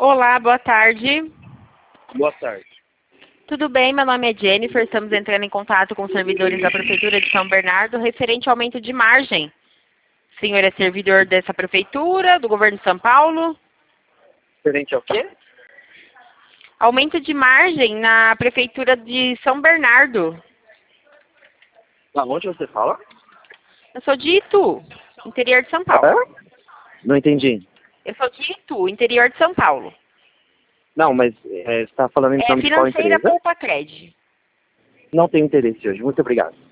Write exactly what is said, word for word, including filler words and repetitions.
Olá, boa tarde. Boa tarde. Tudo bem? Meu nome é Jennifer. Estamos entrando em contato com os servidores da Prefeitura de São Bernardo referente ao aumento de margem. O senhor é servidor dessa prefeitura, do governo de São Paulo? Referente ao quê? Aumento de margem na prefeitura de São Bernardo. Da onde você fala? Eu sou de Itu, interior de São Paulo. É? Não entendi. Eu sou de Itu, interior de São Paulo. Não, mas é, você está falando em É nome de qual financeira empresa? Poupa Cred. Não tenho interesse hoje. Muito obrigado.